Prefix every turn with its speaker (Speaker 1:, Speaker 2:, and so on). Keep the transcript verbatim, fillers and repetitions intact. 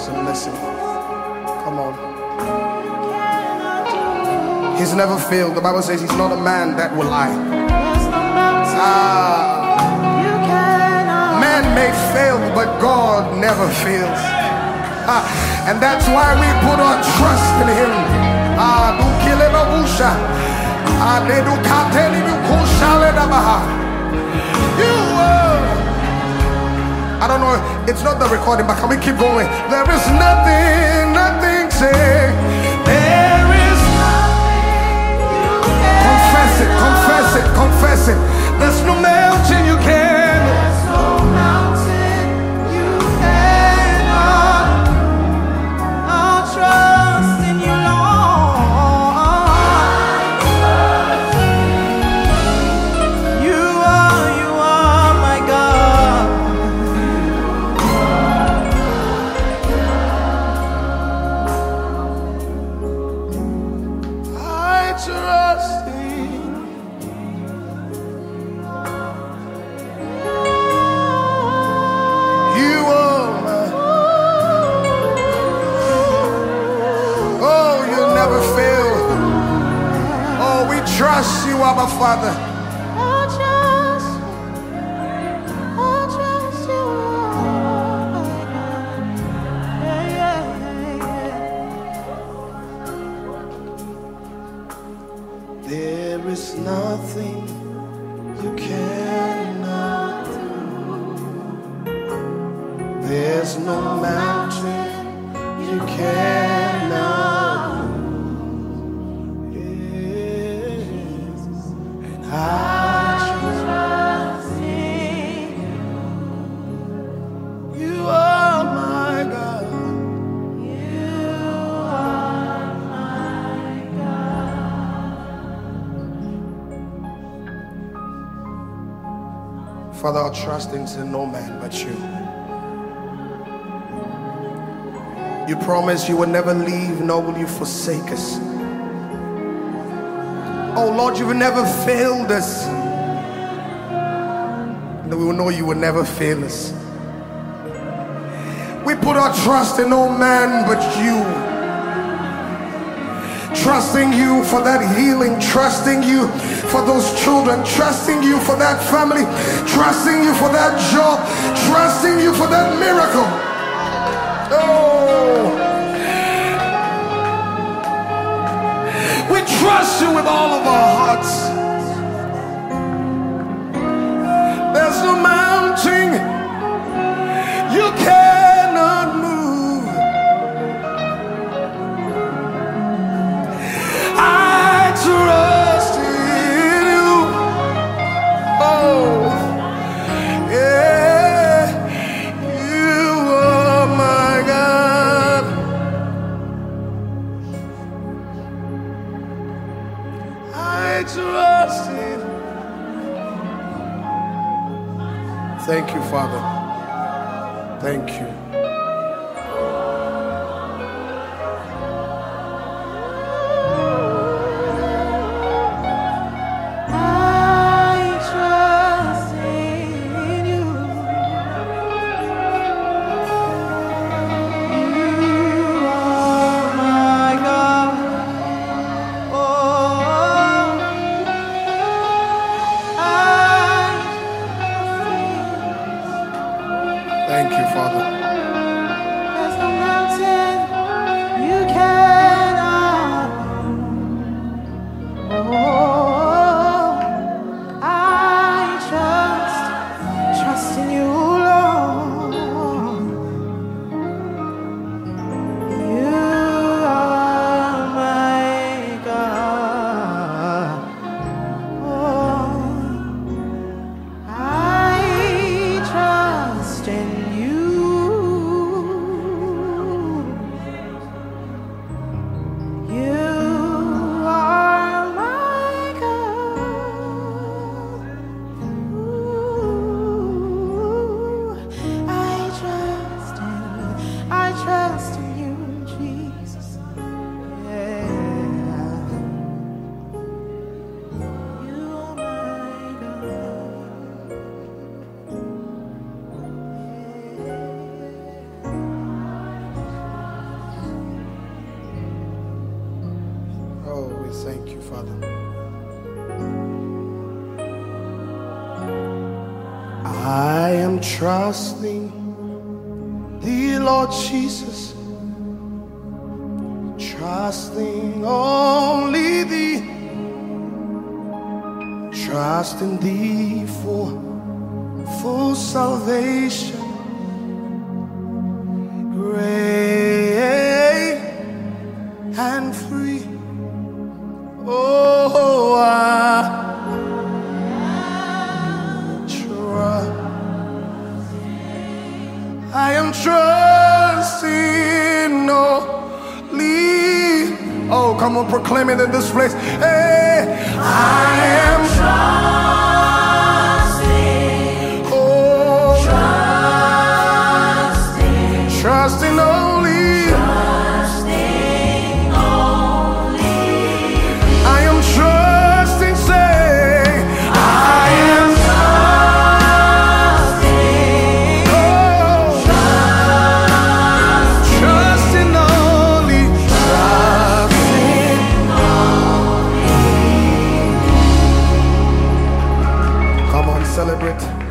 Speaker 1: ears and listen. Come on. He's never failed. The Bible says he's not a man that will lie. Ah, man may fail, but God never fails. Ah, and that's why we put our trust in him. Ah, do kill him a busha. Ah, they do kateli do kushale da baha. You are. I don't know. It's not the recording, but can we keep going? There is nothing, nothing. Say there is nothing. Confess it, confess it, confess it. There's no mountain you can. There's no mountain you cannot. I'll trust in you, Lord. You are, you are my God. I trust in trust you, Abba Father. I trust, I trust you. Yeah, yeah, yeah. There is nothing you cannot do. There's no mountain you cannot. I trust in you. You are my God. You are my God. Father, our trust in no man but you. You promise you will never leave, nor will you forsake us. Oh Lord, you will never fail us. And we will know you will never fail us. We put our trust in no man but you. Trusting you for that healing, trusting you for those children, trusting you for that family, trusting you for that job, trusting you for that miracle. Oh, we trust you with all of our hearts. There's no mountain you cannot move. I trust in you. Oh, yeah, you are my God. I trust in. Thank you, Father. Thank you. Thank you, Father.
Speaker 2: There's no mountain you cannot move. Oh, I trust, trust in you, Lord. You are my God. Oh, I trust in you.
Speaker 1: Thank you, Father. I am trusting thee, Lord Jesus, trusting only thee, trusting thee for full salvation, great and free. Oh, I trust. I am trusting only. Oh, come on, proclaim it in this place. Hey, I am trusting. Oh, trusting, trusting only. Celebrate.